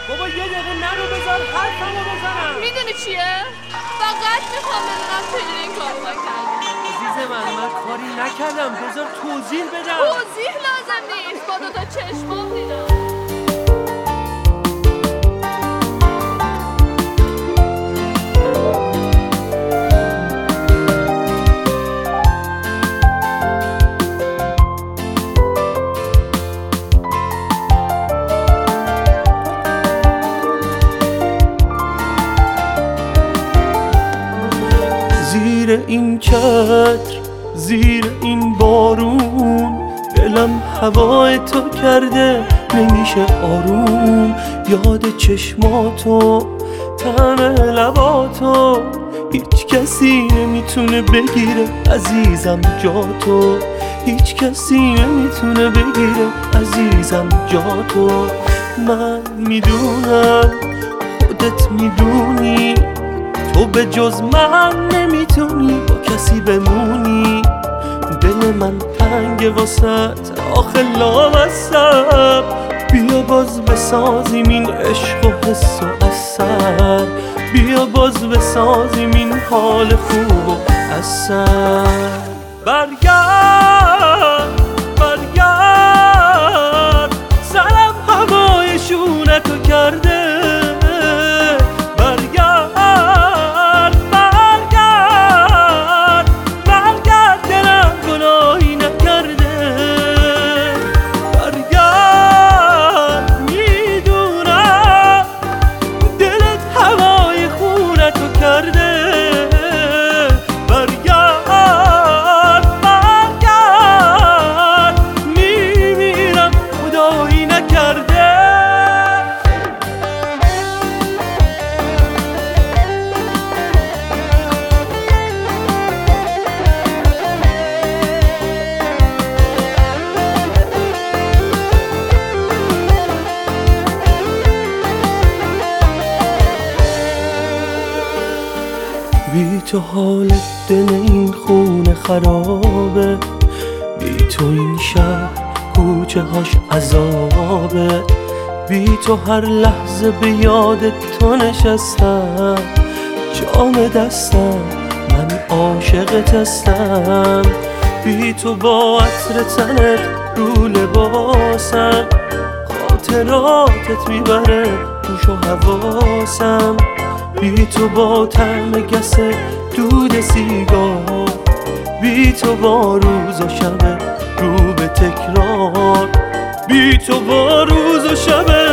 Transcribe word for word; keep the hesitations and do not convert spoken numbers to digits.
بابا یه دقیقه نرو بذار حرفمو بزنم. میدونی چیه؟ فقط میخوام بدونم چجوری این کار رو کردی. عزیز من من کاری نکردم، بذار توضیح بدم. توضیح لازم نیست، با دوتا چشمام دیدم. زیر این چتر، زیر این بارون، دلم هوای تو کرده نمیشه آروم. یاد چشماتو، طعم لباتو، هیچ کسی نمیتونه بگیره عزیزم جاتو. هیچ کسی نمیتونه بگیره عزیزم جاتو. من میدونم خودت میدونی تو به جز من نمیتونی با کسی بمونی. دل من تنگ واسط آخه لامصب، بیا باز بسازیم این عشق و حس و اثر. بیا باز بسازیم این حال خوب و اثر. برگرد برگرد سرم هوای شونتو کرده. بی تو حال دل این خونه خرابه، بی تو این شهر کوچه هاش عذابه. بی تو هر لحظه به یاد تو نشستم، جام دستم من عاشقت هستم. بی تو با عطر تنت رو لباسم، خاطراتت میبره گوش و حواسم. بی تو با طعم گس دود سیگار، بی تو با روز و شب رو به تکرار. بی تو با روز و شب